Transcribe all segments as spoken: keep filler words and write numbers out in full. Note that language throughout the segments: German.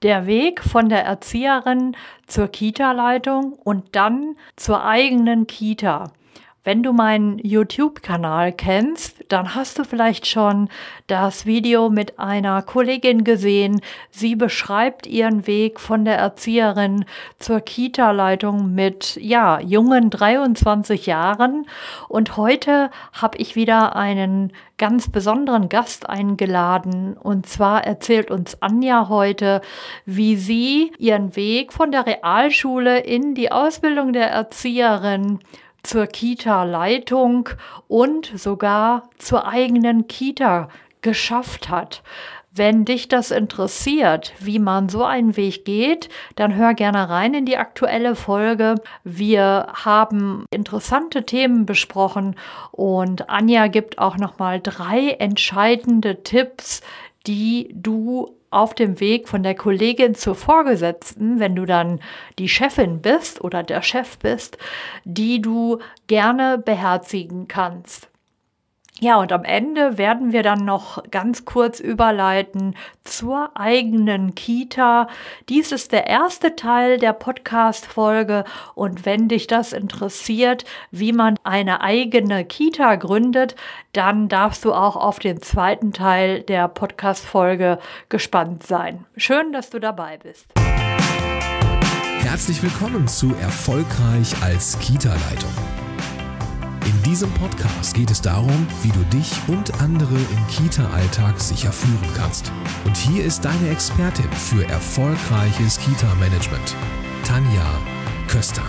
Der Weg von der Erzieherin zur Kita-Leitung und dann zur eigenen Kita. Wenn du meinen YouTube-Kanal kennst, dann hast du vielleicht schon das Video mit einer Kollegin gesehen. Sie beschreibt ihren Weg von der Erzieherin zur Kita-Leitung mit, ja, jungen dreiundzwanzig Jahren. Und heute habe ich wieder einen ganz besonderen Gast eingeladen. Und zwar erzählt uns Anja heute, wie sie ihren Weg von der Realschule in die Ausbildung der Erzieherin zur Kita-Leitung und sogar zur eigenen Kita geschafft hat. Wenn dich das interessiert, wie man so einen Weg geht, dann hör gerne rein in die aktuelle Folge. Wir haben interessante Themen besprochen und Anja gibt auch nochmal drei entscheidende Tipps, die du auf dem Weg von der Kollegin zur Vorgesetzten, wenn du dann die Chefin bist oder der Chef bist, die du gerne beherzigen kannst. Ja, und am Ende werden wir dann noch ganz kurz überleiten zur eigenen Kita. Dies ist der erste Teil der Podcast-Folge und wenn dich das interessiert, wie man eine eigene Kita gründet, dann darfst du auch auf den zweiten Teil der Podcast-Folge gespannt sein. Schön, dass du dabei bist. Herzlich willkommen zu Erfolgreich als Kita-Leitung. In diesem Podcast geht es darum, wie du dich und andere im Kita-Alltag sicher führen kannst. Und hier ist deine Expertin für erfolgreiches Kita-Management, Tanja Köster.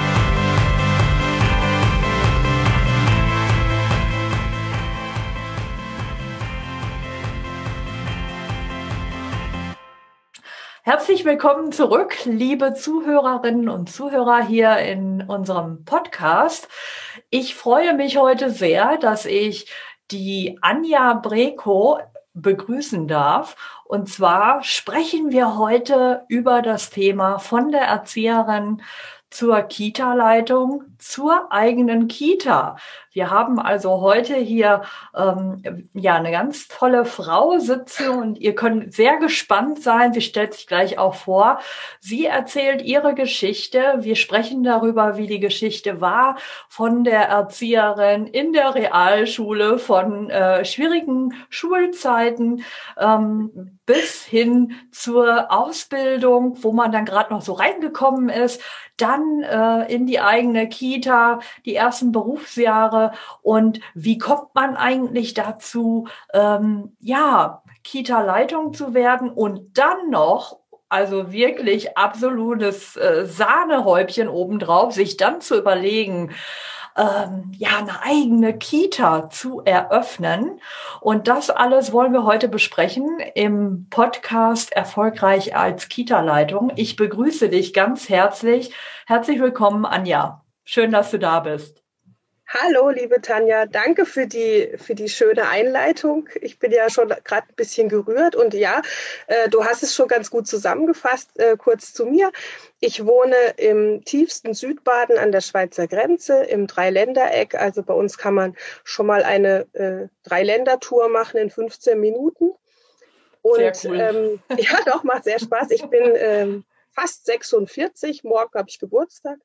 Herzlich willkommen zurück, liebe Zuhörerinnen und Zuhörer hier in unserem Podcast. Ich freue mich heute sehr, dass ich die Anja Breko begrüßen darf. Und zwar sprechen wir heute über das Thema von der Erzieherin zur Kita-Leitung, zur eigenen Kita. Wir haben also heute hier ähm, ja eine ganz tolle Frau sitzen und ihr könnt sehr gespannt sein. Sie stellt sich gleich auch vor. Sie erzählt ihre Geschichte. Wir sprechen darüber, wie die Geschichte war von der Erzieherin in der Realschule, von äh, schwierigen Schulzeiten ähm, bis hin zur Ausbildung, wo man dann gerade noch so reingekommen ist. Dann äh, in die eigene Kita, die ersten Berufsjahre und wie kommt man eigentlich dazu, ähm, ja, Kita-Leitung zu werden und dann noch, also wirklich absolutes äh, Sahnehäubchen obendrauf, sich dann zu überlegen, ähm, ja, eine eigene Kita zu eröffnen. Und das alles wollen wir heute besprechen im Podcast Erfolgreich als Kita-Leitung. Ich begrüße dich ganz herzlich. Herzlich willkommen, Anja. Schön, dass du da bist. Hallo, liebe Tanja, danke für die für die schöne Einleitung. Ich bin ja schon gerade ein bisschen gerührt und ja, äh, du hast es schon ganz gut zusammengefasst. Äh, kurz zu mir. Ich wohne im tiefsten Südbaden an der Schweizer Grenze im Dreiländereck. Also bei uns kann man schon mal eine äh, Dreiländertour machen in fünfzehn Minuten. Und sehr cool. ähm, ja, doch, macht sehr Spaß. Ich bin ähm, fast sechsundvierzig, morgen habe ich Geburtstag.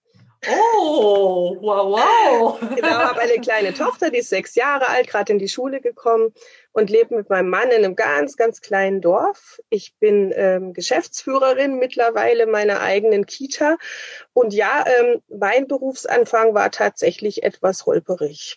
Oh, wow, wow. Genau, habe eine kleine Tochter, die ist sechs Jahre alt, gerade in die Schule gekommen und lebe mit meinem Mann in einem ganz, ganz kleinen Dorf. Ich bin ähm, Geschäftsführerin mittlerweile meiner eigenen Kita. Und ja, ähm, mein Berufsanfang war tatsächlich etwas holperig.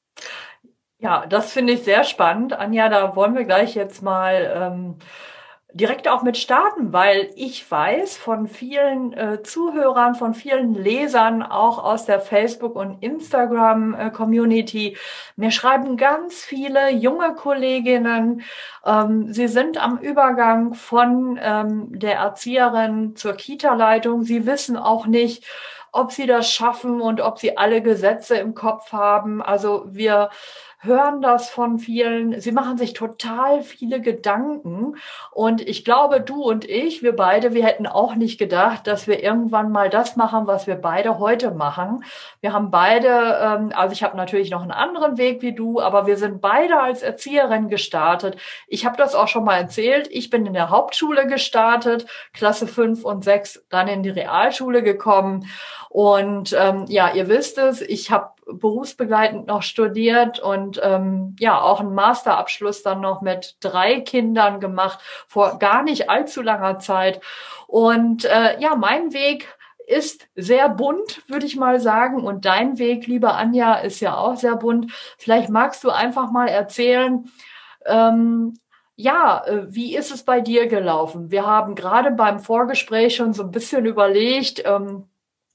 Ja, das finde ich sehr spannend. Anja, da wollen wir gleich jetzt mal ähm, direkt auch mit starten, weil ich weiß von vielen äh, Zuhörern, von vielen Lesern, auch aus der Facebook- und Instagram-Community, mir schreiben ganz viele junge Kolleginnen, ähm, sie sind am Übergang von ähm, der Erzieherin zur Kita-Leitung. Sie wissen auch nicht, ob sie das schaffen und ob sie alle Gesetze im Kopf haben. Also wir hören das von vielen. Sie machen sich total viele Gedanken. Und ich glaube, du und ich, wir beide, wir hätten auch nicht gedacht, dass wir irgendwann mal das machen, was wir beide heute machen. Wir haben beide, ähm, also ich habe natürlich noch einen anderen Weg wie du, aber wir sind beide als Erzieherin gestartet. Ich habe das auch schon mal erzählt. Ich bin in der Hauptschule gestartet, Klasse fünf und sechs, dann in die Realschule gekommen. Und ähm, ja, ihr wisst es, ich habe berufsbegleitend noch studiert und ähm, ja, auch einen Masterabschluss dann noch mit drei Kindern gemacht, vor gar nicht allzu langer Zeit. Und äh, ja, mein Weg ist sehr bunt, würde ich mal sagen. Und dein Weg, liebe Anja, ist ja auch sehr bunt. Vielleicht magst du einfach mal erzählen, ähm, ja, äh, wie ist es bei dir gelaufen? Wir haben gerade beim Vorgespräch schon so ein bisschen überlegt, ähm,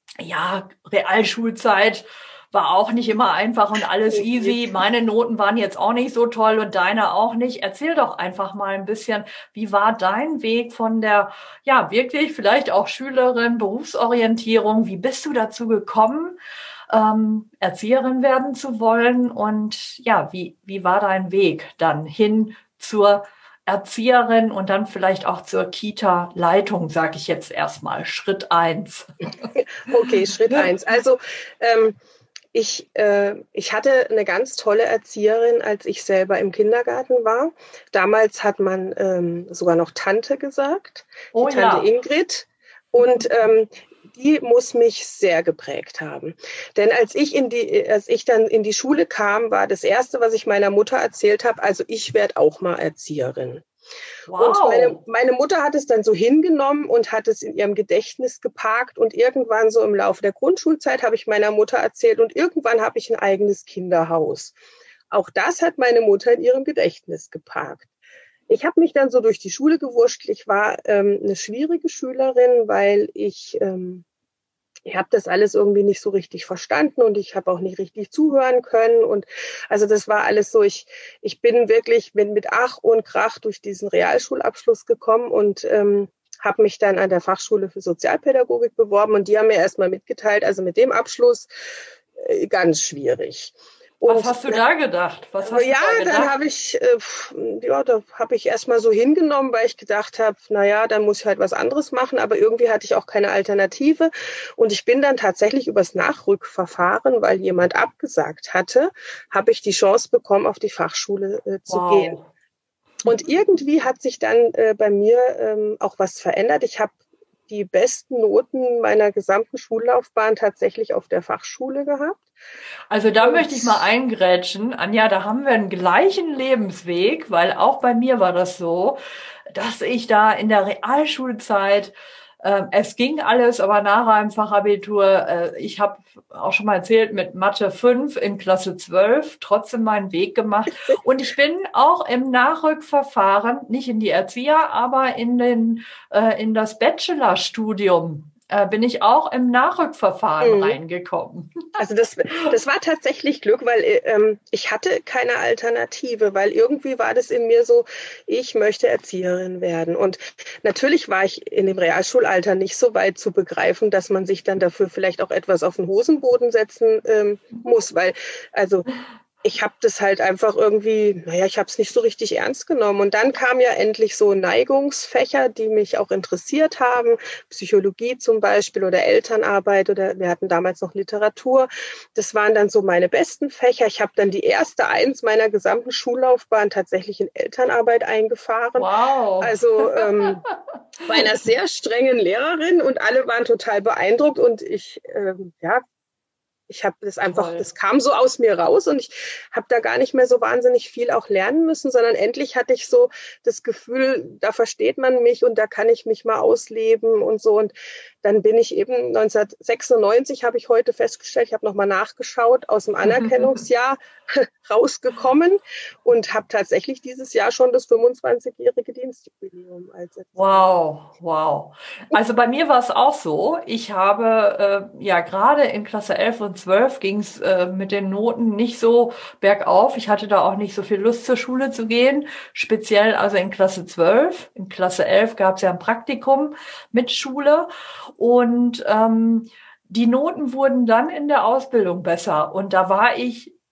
ja, Realschulzeit war auch nicht immer einfach und alles easy. Meine Noten waren jetzt auch nicht so toll und deine auch nicht. Erzähl doch einfach mal ein bisschen, wie war dein Weg von der, ja, wirklich vielleicht auch Schülerin, Berufsorientierung? Wie bist du dazu gekommen, ähm, Erzieherin werden zu wollen? Und ja, wie, wie war dein Weg dann hin zur Erzieherin und dann vielleicht auch zur Kita-Leitung, sage ich jetzt erstmal. Schritt eins. Okay, Schritt eins. Also ähm, ich, äh, ich hatte eine ganz tolle Erzieherin, als ich selber im Kindergarten war. Damals hat man ähm, sogar noch Tante gesagt, Oh die Tante ja. Ingrid. Und ähm, die muss mich sehr geprägt haben. Denn als ich in die, als ich dann in die Schule kam, war das Erste, was ich meiner Mutter erzählt habe, also ich werde auch mal Erzieherin. Wow. Und meine, meine Mutter hat es dann so hingenommen und hat es in ihrem Gedächtnis geparkt. Und irgendwann so im Laufe der Grundschulzeit habe ich meiner Mutter erzählt und irgendwann habe ich ein eigenes Kinderhaus. Auch das hat meine Mutter in ihrem Gedächtnis geparkt. Ich habe mich dann so durch die Schule gewurschtelt. Ich war ähm, eine schwierige Schülerin, weil ich, ähm, ich habe das alles irgendwie nicht so richtig verstanden und ich habe auch nicht richtig zuhören können. Und also das war alles so, ich, ich bin wirklich bin mit Ach und Krach durch diesen Realschulabschluss gekommen und ähm, habe mich dann an der Fachschule für Sozialpädagogik beworben. Und die haben mir erstmal mitgeteilt, also mit dem Abschluss äh, ganz schwierig. Was Und hast du da gedacht? Was hast ja, du da dann gedacht? habe ich, äh, ja, da habe ich erstmal so hingenommen, weil ich gedacht habe, na ja, dann muss ich halt was anderes machen, aber irgendwie hatte ich auch keine Alternative und ich bin dann tatsächlich übers Nachrückverfahren, weil jemand abgesagt hatte, habe ich die Chance bekommen, auf die Fachschule äh, zu gehen. Wow. Und irgendwie hat sich dann äh, bei mir ähm, auch was verändert. Ich habe die besten Noten meiner gesamten Schullaufbahn tatsächlich auf der Fachschule gehabt. Also da Und möchte ich mal eingrätschen. Anja, da haben wir einen gleichen Lebensweg, weil auch bei mir war das so, dass ich da in der Realschulzeit, äh, es ging alles, aber nachher im Fachabitur, äh, ich habe auch schon mal erzählt, mit Mathe fünf in Klasse zwölf trotzdem meinen Weg gemacht. Und ich bin auch im Nachrückverfahren, nicht in die Erzieher, aber in, den, äh, in das Bachelorstudium äh, bin ich auch im Nachrückverfahren Mhm. reingekommen. Also das, das war tatsächlich Glück, weil ähm, ich hatte keine Alternative, weil irgendwie war das in mir so, ich möchte Erzieherin werden. Und natürlich war ich in dem Realschulalter nicht so weit zu begreifen, dass man sich dann dafür vielleicht auch etwas auf den Hosenboden setzen ähm, muss, weil also ich habe das halt einfach irgendwie, naja, ich habe es nicht so richtig ernst genommen. Und dann kamen ja endlich so Neigungsfächer, die mich auch interessiert haben. Psychologie zum Beispiel oder Elternarbeit oder wir hatten damals noch Literatur. Das waren dann so meine besten Fächer. Ich habe dann die erste Eins meiner gesamten Schullaufbahn tatsächlich in Elternarbeit eingefahren. Wow. Also ähm, bei einer sehr strengen Lehrerin und alle waren total beeindruckt und ich, ähm, ja, Ich habe das einfach, Toll. das kam so aus mir raus und ich habe da gar nicht mehr so wahnsinnig viel auch lernen müssen, sondern endlich hatte ich so das Gefühl, da versteht man mich und da kann ich mich mal ausleben und so. Und dann bin ich eben neunzehnhundertsechsundneunzig, habe ich heute festgestellt, ich habe nochmal nachgeschaut, aus dem Anerkennungsjahr rausgekommen und habe tatsächlich dieses Jahr schon das fünfundzwanzigjährige Dienstjubiläum als Erzieherin. Wow, wow. Also bei mir war es auch so. Ich habe äh, ja gerade in Klasse elf und zwölf ging es äh, mit den Noten nicht so bergauf. Ich hatte da auch nicht so viel Lust zur Schule zu gehen. Speziell also in Klasse zwölf. In Klasse elf gab es ja ein Praktikum mit Schule und ähm, die Noten wurden dann in der Ausbildung besser. Und da war ich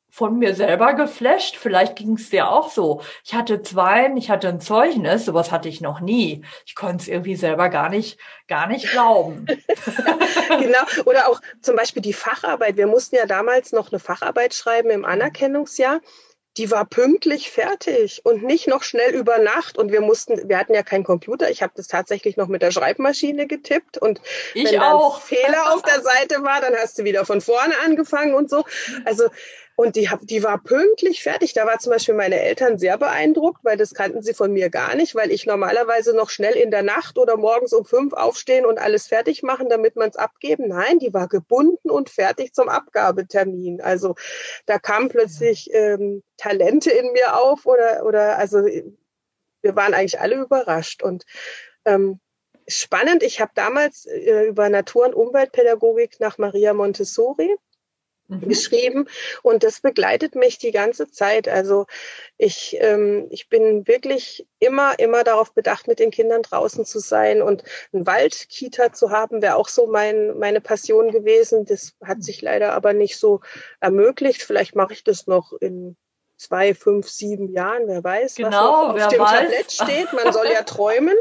von mir selber geflasht. Vielleicht ging es dir auch so. Ich hatte zwei, ich hatte ein Zeugnis, sowas hatte ich noch nie. Ich konnte es irgendwie selber gar nicht, gar nicht glauben. Genau. Oder auch zum Beispiel die Facharbeit. Wir mussten ja damals noch eine Facharbeit schreiben im Anerkennungsjahr. Die war pünktlich fertig und nicht noch schnell über Nacht. Und wir mussten, wir hatten ja keinen Computer. Ich habe das tatsächlich noch mit der Schreibmaschine getippt. Und ich wenn da auch. ein Fehler auf der Seite war, dann hast du wieder von vorne angefangen und so. Also, und die, die war pünktlich fertig. Da war zum Beispiel meine Eltern sehr beeindruckt, weil das kannten sie von mir gar nicht, weil ich normalerweise noch schnell in der Nacht oder morgens um fünf aufstehen und alles fertig machen, damit man es abgeben. Nein, die war gebunden und fertig zum Abgabetermin. Also da kamen plötzlich ähm, Talente in mir auf oder, oder also wir waren eigentlich alle überrascht. Und ähm, spannend, ich habe damals äh, über Natur- und Umweltpädagogik nach Maria Montessori Mhm. geschrieben und das begleitet mich die ganze Zeit. Also ich, ähm, ich bin wirklich immer, immer darauf bedacht, mit den Kindern draußen zu sein und ein Waldkita zu haben, wäre auch so mein, meine Passion gewesen. Das hat sich leider aber nicht so ermöglicht. Vielleicht mache ich das noch in zwei, fünf, sieben Jahren, wer weiß, genau, was noch auf dem weiß. Tablett steht. Man soll ja träumen.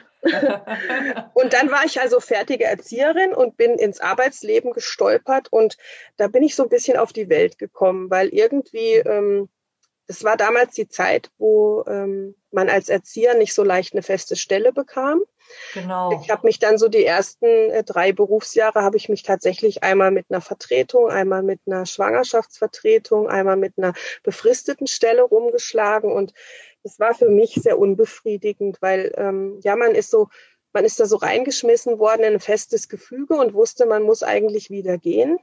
Und dann war ich also fertige Erzieherin und bin ins Arbeitsleben gestolpert und da bin ich so ein bisschen auf die Welt gekommen, weil irgendwie, ähm, das war damals die Zeit, wo ähm, man als Erzieher nicht so leicht eine feste Stelle bekam. Genau. Ich habe mich dann so die ersten äh, drei Berufsjahre habe ich mich tatsächlich einmal mit einer Vertretung, einmal mit einer Schwangerschaftsvertretung, einmal mit einer befristeten Stelle rumgeschlagen und das war für mich sehr unbefriedigend, weil ähm, ja man ist so, man ist da so reingeschmissen worden in ein festes Gefüge und wusste, man muss eigentlich wieder gehen.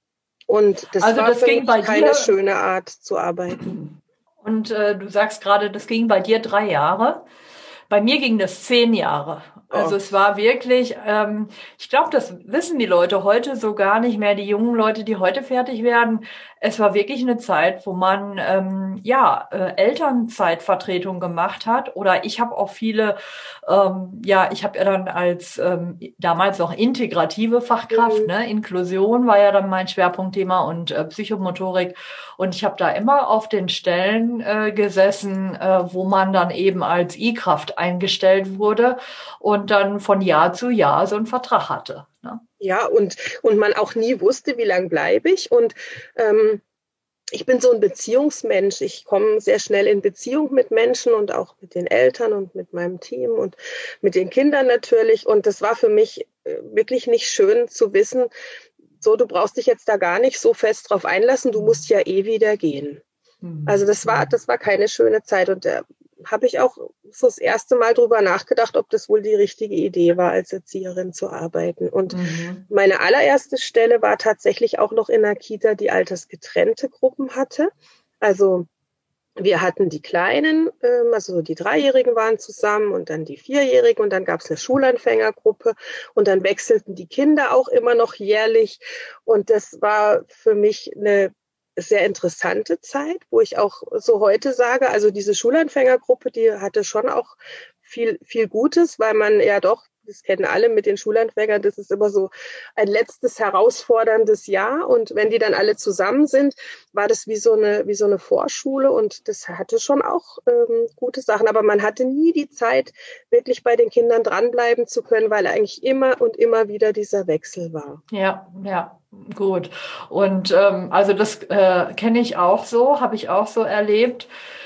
Und das also war das für ging mich bei keine dir, schöne Art zu arbeiten. Und äh, du sagst gerade, das ging bei dir drei Jahre. Bei mir ging das zehn Jahre. Also oh. es war wirklich, ähm, ich glaube, das wissen die Leute heute so gar nicht mehr, die jungen Leute, die heute fertig werden. Es war wirklich eine Zeit, wo man ähm, ja äh, Elternzeitvertretung gemacht hat. Oder ich habe auch viele, ähm, ja, ich habe ja dann als ähm, damals noch integrative Fachkraft, mhm. ne, Inklusion war ja dann mein Schwerpunktthema und äh, Psychomotorik. Und ich habe da immer auf den Stellen äh, gesessen, äh, wo man dann eben als I-Kraft eingestellt wurde und dann von Jahr zu Jahr so einen Vertrag hatte. Ne? Ja, und, und man auch nie wusste, wie lange bleibe ich. Und ähm, ich bin so ein Beziehungsmensch. Ich komme sehr schnell in Beziehung mit Menschen und auch mit den Eltern und mit meinem Team und mit den Kindern natürlich. Und das war für mich äh, wirklich nicht schön zu wissen, so, du brauchst dich jetzt da gar nicht so fest drauf einlassen, du musst ja eh wieder gehen. Also das war, das war keine schöne Zeit und da habe ich auch so das erste Mal drüber nachgedacht, ob das wohl die richtige Idee war, als Erzieherin zu arbeiten. Und mhm. meine allererste Stelle war tatsächlich auch noch in einer Kita, die altersgetrennte Gruppen hatte. Also wir hatten die Kleinen, also die Dreijährigen waren zusammen und dann die Vierjährigen und dann gab es eine Schulanfängergruppe und dann wechselten die Kinder auch immer noch jährlich. Und das war für mich eine sehr interessante Zeit, wo ich auch so heute sage, also diese Schulanfängergruppe, die hatte schon auch viel, viel Gutes, weil man ja doch, das kennen alle mit den Schulanfängern, das ist immer so ein letztes herausforderndes Jahr und wenn die dann alle zusammen sind, war das wie so eine, wie so eine Vorschule und das hatte schon auch ähm, gute Sachen, aber man hatte nie die Zeit, wirklich bei den Kindern dranbleiben zu können, weil eigentlich immer und immer wieder dieser Wechsel war. Ja, ja. Gut. Und ähm, also das äh, kenne ich auch so, habe ich auch so erlebt.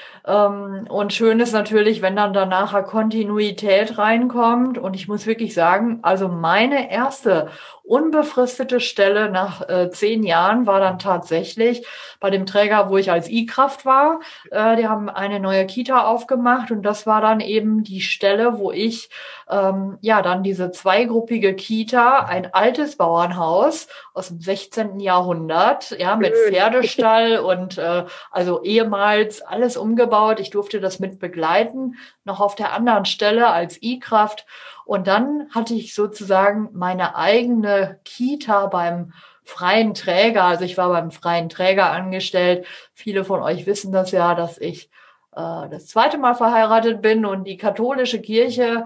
Ähm, und schön ist natürlich, wenn dann danach Kontinuität reinkommt. Und ich muss wirklich sagen, also meine erste unbefristete Stelle nach äh, zehn Jahren war dann tatsächlich bei dem Träger, wo ich als I-Kraft war. Äh, die haben eine neue Kita aufgemacht und das war dann eben die Stelle, wo ich ähm, ja dann diese zweigruppige Kita, ein altes Bauernhaus aus dem sechzehnten Jahrhundert, ja, mit Pferdestall und äh, also ehemals alles umgebaut. Ich durfte das mit begleiten, noch auf der anderen Stelle als I-Kraft. Und dann hatte ich sozusagen meine eigene Kita beim freien Träger. Also ich war beim freien Träger angestellt. Viele von euch wissen das ja, dass ich äh, das zweite Mal verheiratet bin und die katholische Kirche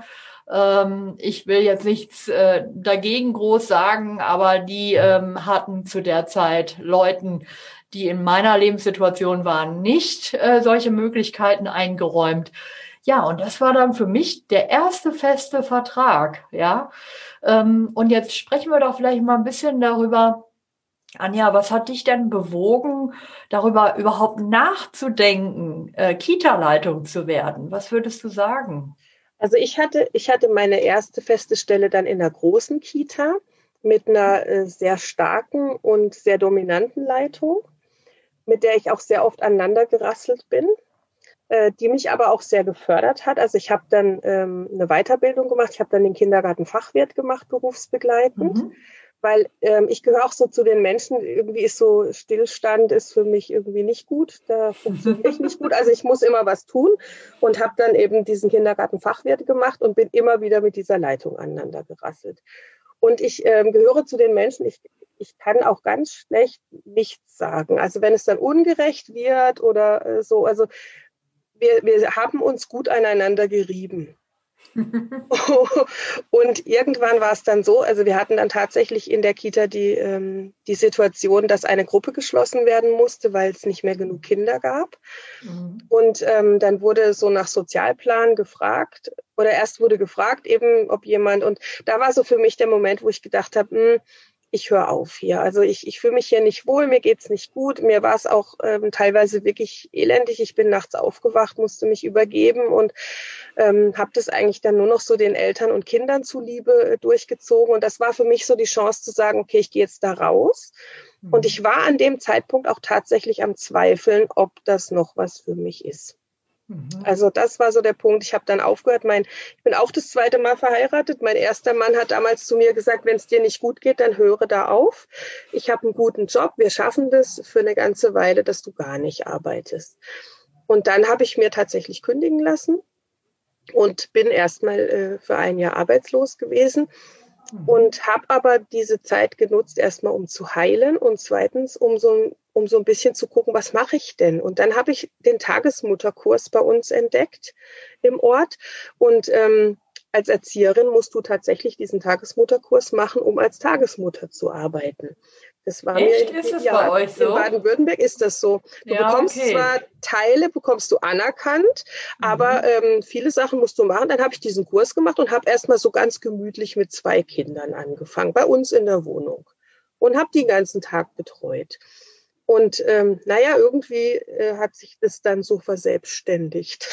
Ähm, ich will jetzt nichts äh, dagegen groß sagen, aber die ähm, hatten zu der Zeit Leuten, die in meiner Lebenssituation waren, nicht äh, solche Möglichkeiten eingeräumt. Ja, und das war dann für mich der erste feste Vertrag, ja. Ähm, und jetzt sprechen wir doch vielleicht mal ein bisschen darüber, Anja, was hat dich denn bewogen, darüber überhaupt nachzudenken, äh, Kita-Leitung zu werden? Was würdest du sagen? Also ich hatte, ich hatte meine erste feste Stelle dann in einer großen Kita mit einer äh, sehr starken und sehr dominanten Leitung, mit der ich auch sehr oft aneinander gerasselt bin, äh, die mich aber auch sehr gefördert hat. Also ich habe dann ähm, eine Weiterbildung gemacht, ich habe dann den Kindergartenfachwirt gemacht, berufsbegleitend. Mhm. Weil ähm, ich gehöre auch so zu den Menschen, irgendwie ist so Stillstand ist für mich irgendwie nicht gut, da funktioniere ich nicht gut, also ich muss immer was tun und habe dann eben diesen Kindergartenfachwirt gemacht und bin immer wieder mit dieser Leitung aneinander gerasselt. Und ich ähm, gehöre zu den Menschen, ich, ich kann auch ganz schlecht nichts sagen, also wenn es dann ungerecht wird oder äh, so, also wir, wir haben uns gut aneinander gerieben. Und irgendwann war es dann so, also wir hatten dann tatsächlich in der Kita die, ähm, die Situation, dass eine Gruppe geschlossen werden musste, weil es nicht mehr genug Kinder gab. Mhm. Und ähm, dann wurde so nach Sozialplan gefragt, oder erst wurde gefragt eben, ob jemand, und da war so für mich der Moment, wo ich gedacht habe, mh, ich höre auf hier. Also ich, ich fühle mich hier nicht wohl, mir geht's nicht gut. Mir war es auch ähm, teilweise wirklich elendig. Ich bin nachts aufgewacht, musste mich übergeben und ähm, habe das eigentlich dann nur noch so den Eltern und Kindern zuliebe äh, durchgezogen. Und das war für mich so die Chance zu sagen, okay, ich gehe jetzt da raus. Mhm. Und ich war an dem Zeitpunkt auch tatsächlich am Zweifeln, ob das noch was für mich ist. Also das war so der Punkt. Ich habe dann aufgehört. Mein, ich bin auch das zweite Mal verheiratet. Mein erster Mann hat damals zu mir gesagt, wenn es dir nicht gut geht, dann höre da auf. Ich habe einen guten Job. Wir schaffen das für eine ganze Weile, dass du gar nicht arbeitest. Und dann habe ich mir tatsächlich kündigen lassen und bin erstmal äh, für ein Jahr arbeitslos gewesen. Und habe aber diese Zeit genutzt, erstmal um zu heilen und zweitens, um so, um so ein bisschen zu gucken, was mache ich denn? Und dann habe ich den Tagesmutterkurs bei uns entdeckt im Ort. Und ähm, als Erzieherin musst du tatsächlich diesen Tagesmutterkurs machen, um als Tagesmutter zu arbeiten. Das war Echt? mir Ist es ja, bei euch so? In Baden-Württemberg ist das so. Du ja, bekommst okay. zwar Teile, bekommst du anerkannt, mhm. aber ähm, viele Sachen musst du machen. Dann habe ich diesen Kurs gemacht und habe erstmal so ganz gemütlich mit zwei Kindern angefangen, bei uns in der Wohnung. Und habe die den ganzen Tag betreut. Und ähm, naja, irgendwie äh, hat sich das dann so verselbstständigt.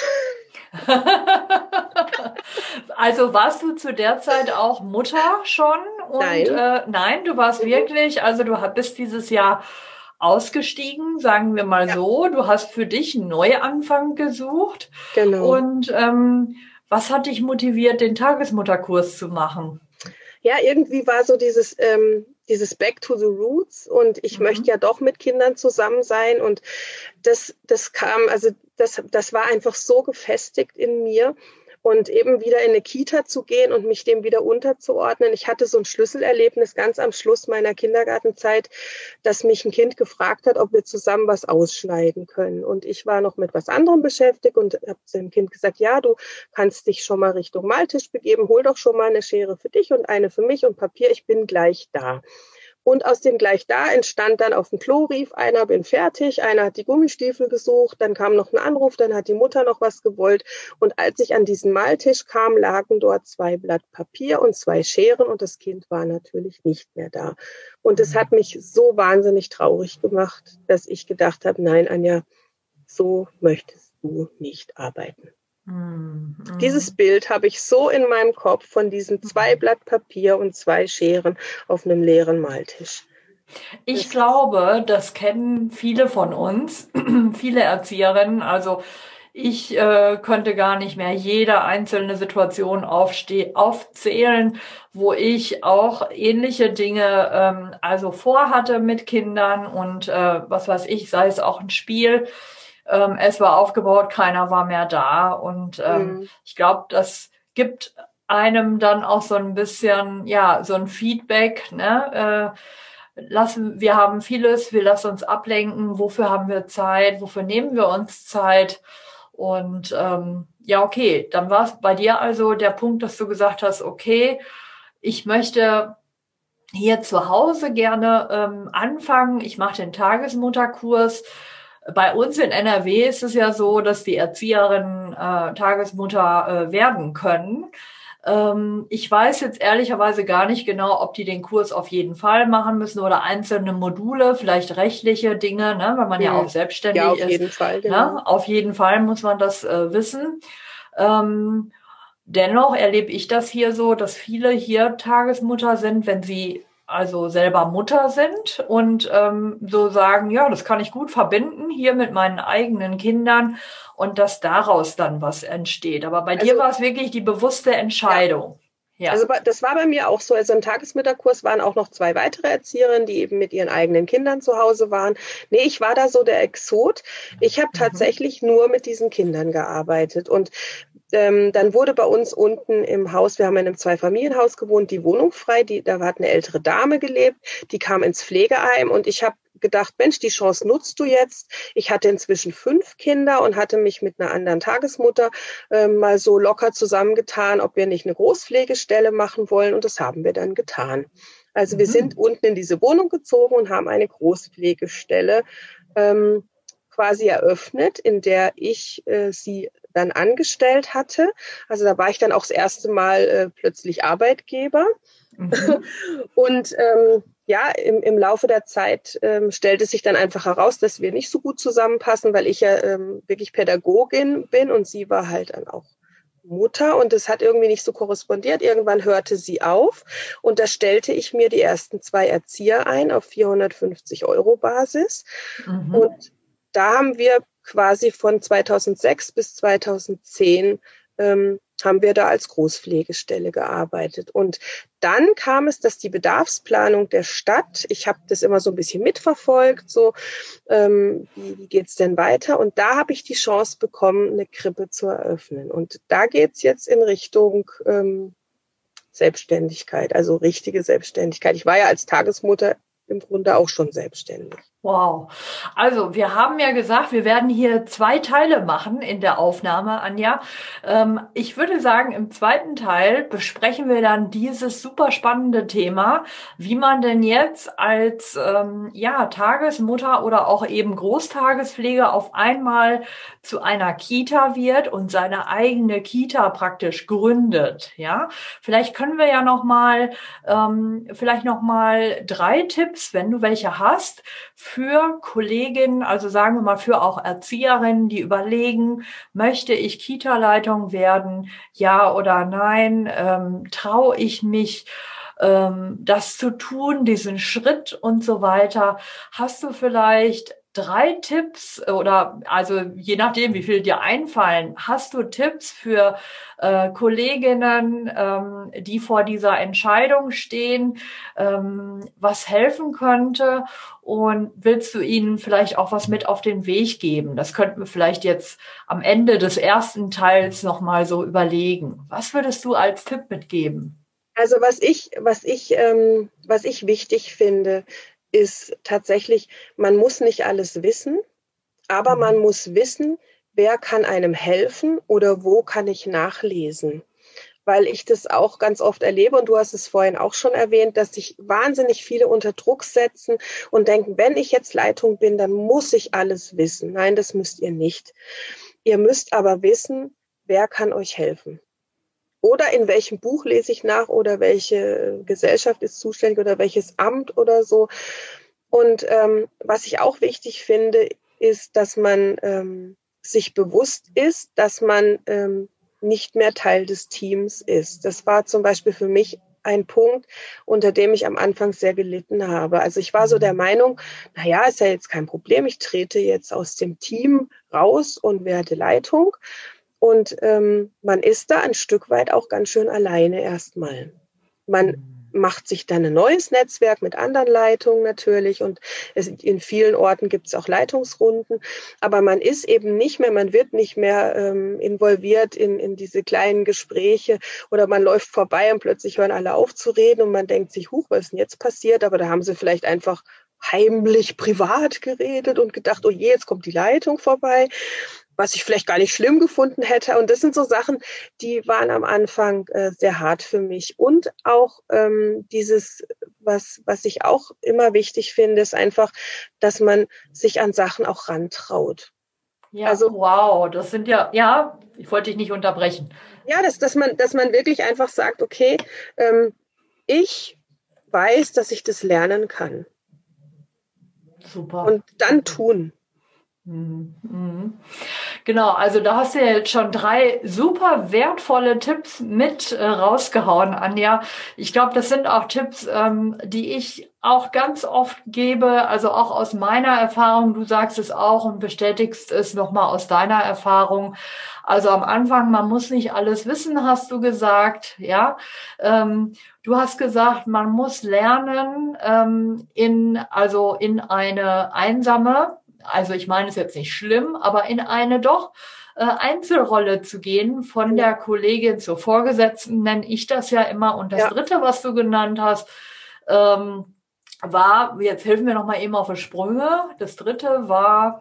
Also warst du zu der Zeit auch Mutter schon? Und, nein. Äh, nein, du warst mhm. wirklich, also du bist dieses Jahr ausgestiegen, sagen wir mal ja. so. Du hast für dich einen Neuanfang gesucht. Genau. Und ähm, was hat dich motiviert, den Tagesmutterkurs zu machen? Ja, irgendwie war so dieses, ähm, dieses Back to the Roots und ich mhm. möchte ja doch mit Kindern zusammen sein und das, das kam, also das, das war einfach so gefestigt in mir und eben wieder in eine Kita zu gehen und mich dem wieder unterzuordnen. Ich hatte so ein Schlüsselerlebnis ganz am Schluss meiner Kindergartenzeit, dass mich ein Kind gefragt hat, ob wir zusammen was ausschneiden können. Und ich war noch mit was anderem beschäftigt und habe dem Kind gesagt, ja, du kannst dich schon mal Richtung Maltisch begeben, hol doch schon mal eine Schere für dich und eine für mich und Papier, ich bin gleich da. Und aus dem gleich da entstand dann auf dem Klo rief einer, bin fertig, einer hat die Gummistiefel gesucht, dann kam noch ein Anruf, dann hat die Mutter noch was gewollt. Und als ich an diesen Maltisch kam, lagen dort zwei Blatt Papier und zwei Scheren und das Kind war natürlich nicht mehr da. Und es hat mich so wahnsinnig traurig gemacht, dass ich gedacht habe, nein, Anja, so möchtest du nicht arbeiten. Mhm. Dieses Bild habe ich so in meinem Kopf von diesen zwei Blatt Papier und zwei Scheren auf einem leeren Maltisch. Ich das glaube, das kennen viele von uns, viele Erzieherinnen. Also ich äh, könnte gar nicht mehr jede einzelne Situation aufste- aufzählen, wo ich auch ähnliche Dinge ähm, also vorhatte mit Kindern und äh, was weiß ich, sei es auch ein Spiel. Ähm, es war aufgebaut, keiner war mehr da und ähm, mhm. ich glaube, das gibt einem dann auch so ein bisschen, ja, so ein Feedback, ne? Äh, lassen, wir haben vieles, wir lassen uns ablenken, wofür haben wir Zeit, wofür nehmen wir uns Zeit Und ähm, ja, okay, dann war es bei dir also der Punkt, dass du gesagt hast, okay, ich möchte hier zu Hause gerne ähm, anfangen. Ich mache den Tagesmutterkurs. Bei uns in N R W ist es ja so, dass die Erzieherinnen äh, Tagesmutter äh, werden können. Ähm, ich weiß jetzt ehrlicherweise gar nicht genau, ob die den Kurs auf jeden Fall machen müssen oder einzelne Module, vielleicht rechtliche Dinge, ne, weil man ja auch Hm. selbstständig Ja, auf ist. jeden Fall, Ne? genau. Auf jeden Fall muss man das äh, wissen. Ähm, dennoch erlebe ich das hier so, dass viele hier Tagesmutter sind, wenn sie also selber Mutter sind und ähm, so sagen, ja, das kann ich gut verbinden hier mit meinen eigenen Kindern und dass daraus dann was entsteht. Aber bei dir Also war es wirklich die bewusste ja. Entscheidung. Ja. Also das war bei mir auch so. Also im Tagesmutterkurs waren auch noch zwei weitere Erzieherinnen, die eben mit ihren eigenen Kindern zu Hause waren. Nee, ich war da so der Exot. Ich habe Mhm. tatsächlich nur mit diesen Kindern gearbeitet. Und ähm, dann wurde bei uns unten im Haus, wir haben in einem Zweifamilienhaus gewohnt, die Wohnung frei. Die, da hat eine ältere Dame gelebt, die kam ins Pflegeheim und ich habe gedacht, Mensch, die Chance nutzt du jetzt. Ich hatte inzwischen fünf Kinder und hatte mich mit einer anderen Tagesmutter äh, mal so locker zusammengetan, ob wir nicht eine Großpflegestelle machen wollen. Und das haben wir dann getan. Also wir sind Mhm. unten in diese Wohnung gezogen und haben eine Großpflegestelle ähm, quasi eröffnet, in der ich äh, sie dann angestellt hatte. Also da war ich dann auch das erste Mal äh, plötzlich Arbeitgeber. Mhm. Und ähm, ja, im, im Laufe der Zeit ähm, stellte sich dann einfach heraus, dass wir nicht so gut zusammenpassen, weil ich ja ähm, wirklich Pädagogin bin und sie war halt dann auch Mutter und es hat irgendwie nicht so korrespondiert. Irgendwann hörte sie auf und da stellte ich mir die ersten zwei Erzieher ein auf vierhundertfünfzig Euro Basis. Mhm. Und da haben wir quasi von zweitausendsechs bis zweitausendzehn ähm, haben wir da als Großpflegestelle gearbeitet. Und dann kam es, dass die Bedarfsplanung der Stadt, ich habe das immer so ein bisschen mitverfolgt, so ähm, wie, wie geht es denn weiter? Und da habe ich die Chance bekommen, eine Krippe zu eröffnen. Und da geht es jetzt in Richtung ähm, Selbstständigkeit, also richtige Selbstständigkeit. Ich war ja als Tagesmutter im Grunde auch schon selbstständig. Wow. Also wir haben ja gesagt, wir werden hier zwei Teile machen in der Aufnahme, Anja. Ähm, ich würde sagen, im zweiten Teil besprechen wir dann dieses super spannende Thema, wie man denn jetzt als ähm, ja, Tagesmutter oder auch eben Großtagespflege auf einmal zu einer Kita wird und seine eigene Kita praktisch gründet. Ja, vielleicht können wir ja noch mal, ähm, vielleicht noch mal drei Tipps, wenn du welche hast, für Kolleginnen, also sagen wir mal für auch Erzieherinnen, die überlegen, möchte ich Kita-Leitung werden, ja oder nein, ähm, traue ich mich, ähm, das zu tun, diesen Schritt und so weiter. Hast du vielleicht drei Tipps oder also je nachdem, wie viel dir einfallen, hast du Tipps für äh, Kolleginnen, ähm, die vor dieser Entscheidung stehen, ähm, was helfen könnte? Und willst du ihnen vielleicht auch was mit auf den Weg geben? Das könnten wir vielleicht jetzt am Ende des ersten Teils nochmal so überlegen. Was würdest du als Tipp mitgeben? Also was ich, was ich, ähm, was ich wichtig finde, ist tatsächlich, man muss nicht alles wissen, aber man muss wissen, wer kann einem helfen oder wo kann ich nachlesen. Weil ich das auch ganz oft erlebe und du hast es vorhin auch schon erwähnt, dass sich wahnsinnig viele unter Druck setzen und denken, wenn ich jetzt Leitung bin, dann muss ich alles wissen. Nein, das müsst ihr nicht. Ihr müsst aber wissen, wer kann euch helfen. Oder in welchem Buch lese ich nach oder welche Gesellschaft ist zuständig oder welches Amt oder so. Und ähm, was ich auch wichtig finde, ist, dass man ähm, sich bewusst ist, dass man ähm, nicht mehr Teil des Teams ist. Das war zum Beispiel für mich ein Punkt, unter dem ich am Anfang sehr gelitten habe. Also ich war so der Meinung, naja, ist ja jetzt kein Problem, ich trete jetzt aus dem Team raus und werde Leitung. Und ähm, man ist da ein Stück weit auch ganz schön alleine erstmal. Man macht sich dann ein neues Netzwerk mit anderen Leitungen natürlich und es, in vielen Orten gibt es auch Leitungsrunden, aber man ist eben nicht mehr, man wird nicht mehr ähm, involviert in, in diese kleinen Gespräche oder man läuft vorbei und plötzlich hören alle auf zu reden und man denkt sich, huch, was ist denn jetzt passiert? Aber da haben sie vielleicht einfach heimlich privat geredet und gedacht, oh je, jetzt kommt die Leitung vorbei. was ich vielleicht gar nicht schlimm gefunden hätte. Und das sind so Sachen, die waren am Anfang äh, sehr hart für mich. Und auch ähm, dieses, was, was ich auch immer wichtig finde, ist einfach, dass man sich an Sachen auch rantraut. Ja, also, wow, das sind ja, ja, ich wollte dich nicht unterbrechen. Ja, dass, dass, man, dass man wirklich einfach sagt, okay, ähm, ich weiß, dass ich das lernen kann. Super. Und dann tun. Mhm. Genau, also da hast du ja jetzt schon drei super wertvolle Tipps mit äh, rausgehauen, Anja. Ich glaube, das sind auch Tipps, ähm, die ich auch ganz oft gebe, also auch aus meiner Erfahrung. Du sagst es auch und bestätigst es nochmal aus deiner Erfahrung. Also am Anfang, man muss nicht alles wissen, hast du gesagt, ja. Ähm, du hast gesagt, man muss lernen, ähm, in, also in eine einsame, also ich meine es jetzt nicht schlimm, aber in eine doch äh, Einzelrolle zu gehen, von der Kollegin zur Vorgesetzten, nenne ich das ja immer. Und das ja. Dritte, was du genannt hast, ähm, war, jetzt helfen wir noch mal eben auf die Sprünge. Das Dritte war,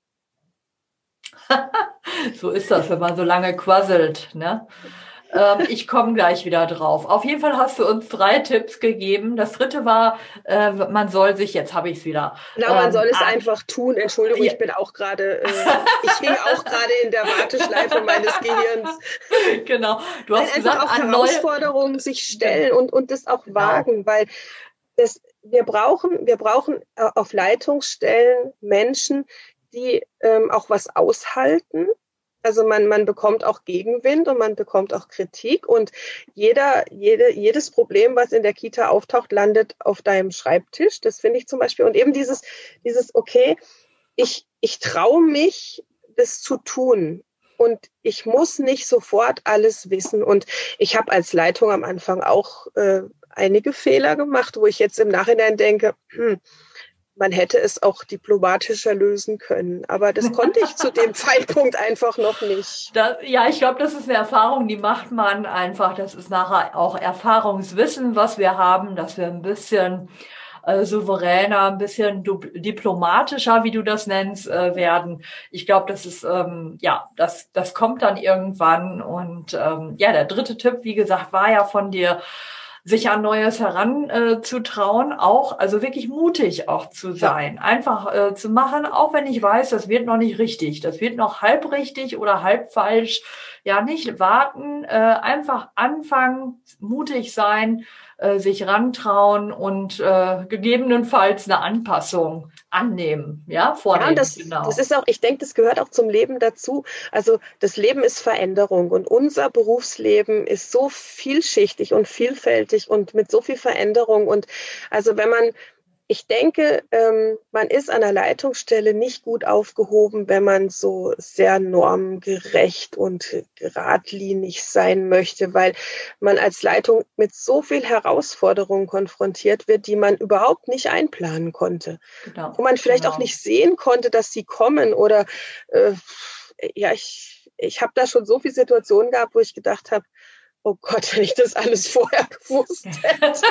so ist das, wenn man so lange quasselt, ne? Ähm, ich komme gleich wieder drauf. Auf jeden Fall hast du uns drei Tipps gegeben. Das dritte war, äh, man soll sich, jetzt habe ich es wieder. Genau, man ähm, soll es einfach tun. Entschuldigung, ja. ich bin auch gerade, äh, ich hing auch gerade in der Warteschleife meines Gehirns. Genau. Du hast einfach gesagt, auch Herausforderungen neue... sich stellen und, und das auch genau. wagen, weil das, wir brauchen, wir brauchen auf Leitungsstellen Menschen, die ähm, auch was aushalten. Also man, man bekommt auch Gegenwind und man bekommt auch Kritik und jeder, jede, jedes Problem, was in der Kita auftaucht, landet auf deinem Schreibtisch. Das finde ich zum Beispiel. Und eben dieses, dieses, okay, ich, ich traue mich, das zu tun. Und ich muss nicht sofort alles wissen. Und ich habe als Leitung am Anfang auch äh, einige Fehler gemacht, wo ich jetzt im Nachhinein denke, hm, man hätte es auch diplomatischer lösen können. Aber das konnte ich zu dem Zeitpunkt einfach noch nicht. Das, ja, ich glaube, das ist eine Erfahrung, die macht man einfach. Das ist nachher auch Erfahrungswissen, was wir haben, dass wir ein bisschen äh, souveräner, ein bisschen diplomatischer, wie du das nennst, äh, werden. Ich glaube, das ist, ähm, ja, das, das kommt dann irgendwann. Und ähm, ja, der dritte Tipp, wie gesagt, war ja von dir, sich an Neues heranzutrauen, äh, auch, also wirklich mutig auch zu sein, ja. einfach äh, zu machen, auch wenn ich weiß, das wird noch nicht richtig, das wird noch halb richtig oder halb falsch, ja, nicht warten, äh, einfach anfangen, mutig sein, äh, sich rantrauen und äh, gegebenenfalls eine Anpassung annehmen, ja, vornehmen. Ja, das, genau. das ist auch, ich denke, das gehört auch zum Leben dazu. Also das Leben ist Veränderung und unser Berufsleben ist so vielschichtig und vielfältig und mit so viel Veränderung. Und also wenn man, ich denke, ähm, man ist an der Leitungsstelle nicht gut aufgehoben, wenn man so sehr normgerecht und geradlinig sein möchte, weil man als Leitung mit so viel Herausforderungen konfrontiert wird, die man überhaupt nicht einplanen konnte. Genau. Wo man vielleicht genau. auch nicht sehen konnte, dass sie kommen oder äh, ja, ich, ich habe da schon so viele Situationen gehabt, wo ich gedacht habe, oh Gott, wenn ich das alles vorher gewusst hätte.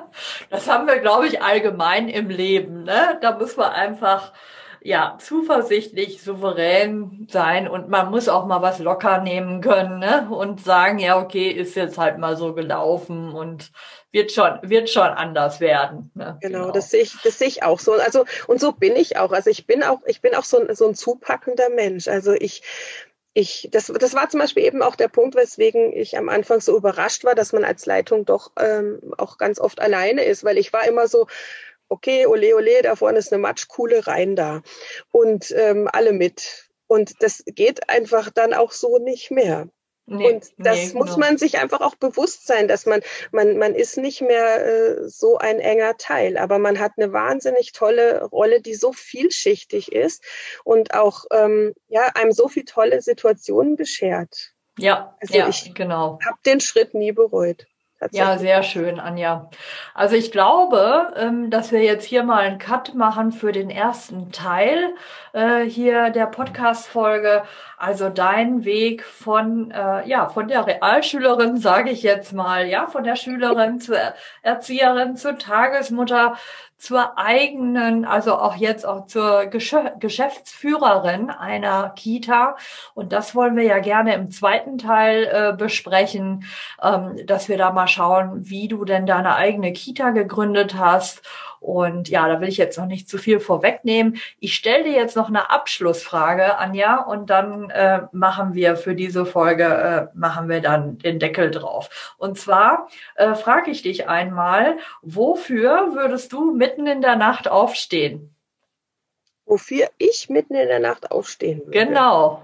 Das haben wir, glaube ich, allgemein im Leben, ne? Da muss man einfach, ja, zuversichtlich, souverän sein und man muss auch mal was locker nehmen können, ne? Und sagen, ja, okay, ist jetzt halt mal so gelaufen und wird schon, wird schon anders werden. Ne? Genau, genau, das sehe ich, das sehe ich auch so. Also, und so bin ich auch. Also ich bin auch, ich bin auch so ein, so ein zupackender Mensch. Also ich, Ich, das, das war zum Beispiel eben auch der Punkt, weswegen ich am Anfang so überrascht war, dass man als Leitung doch ähm, auch ganz oft alleine ist, weil ich war immer so, okay, ole, ole, da vorne ist eine Matschkuhle, rein da und ähm, alle mit. Und das geht einfach dann auch so nicht mehr. Nee, und das nee, muss genau. man sich einfach auch bewusst sein, dass man, man, man ist nicht mehr äh, so ein enger Teil, aber man hat eine wahnsinnig tolle Rolle, die so vielschichtig ist und auch ähm, ja, einem so viele tolle Situationen beschert. Ja, also ja, ich genau. habe den Schritt nie bereut. Ja, sehr schön, Anja. Also ich glaube, ähm, dass wir jetzt hier mal einen Cut machen für den ersten Teil äh, hier der Podcast-Folge. Also dein Weg von, äh, ja, von der Realschülerin, sage ich jetzt mal, ja, von der Schülerin zur Erzieherin, zur Tagesmutter, zur eigenen, also auch jetzt auch zur Gesch- Geschäftsführerin einer Kita. Und das wollen wir ja gerne im zweiten Teil äh, besprechen, ähm, dass wir da mal schauen, wie du denn deine eigene Kita gegründet hast. Und ja, da will ich jetzt noch nicht zu viel vorwegnehmen. Ich stelle dir jetzt noch eine Abschlussfrage, Anja, und dann äh, machen wir für diese Folge, äh, machen wir dann den Deckel drauf. Und zwar äh, frage ich dich einmal, wofür würdest du mitten in der Nacht aufstehen? Wofür ich mitten in der Nacht aufstehen würde? Genau.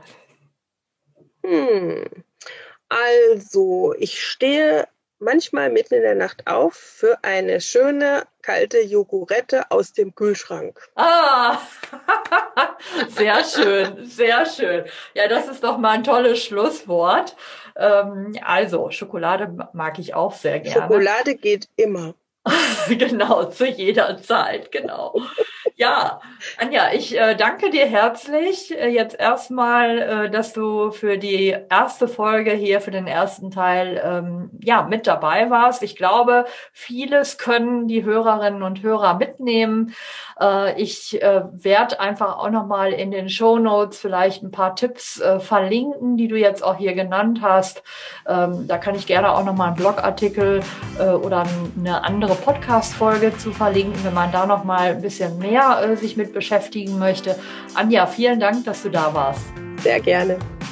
Hm. Also, ich stehe manchmal mitten in der Nacht auf für eine schöne kalte Jogurette aus dem Kühlschrank. Ah, sehr schön, sehr schön. Ja, das ist doch mal ein tolles Schlusswort. Ähm, also, Schokolade mag ich auch sehr gerne. Schokolade geht immer. Genau, zu jeder Zeit, genau. Ja, Anja, ich äh, danke dir herzlich äh, jetzt erstmal, äh, dass du für die erste Folge hier, für den ersten Teil, ähm, ja, mit dabei warst. Ich glaube, vieles können die Hörerinnen und Hörer mitnehmen. Äh, ich äh, werde einfach auch nochmal in den Shownotes vielleicht ein paar Tipps äh, verlinken, die du jetzt auch hier genannt hast. Ähm, da kann ich gerne auch nochmal einen Blogartikel äh, oder eine andere Podcast-Folge zu verlinken, wenn man da nochmal ein bisschen mehr äh, sich mit beschäftigen möchte. Anja, vielen Dank, dass du da warst. Sehr gerne.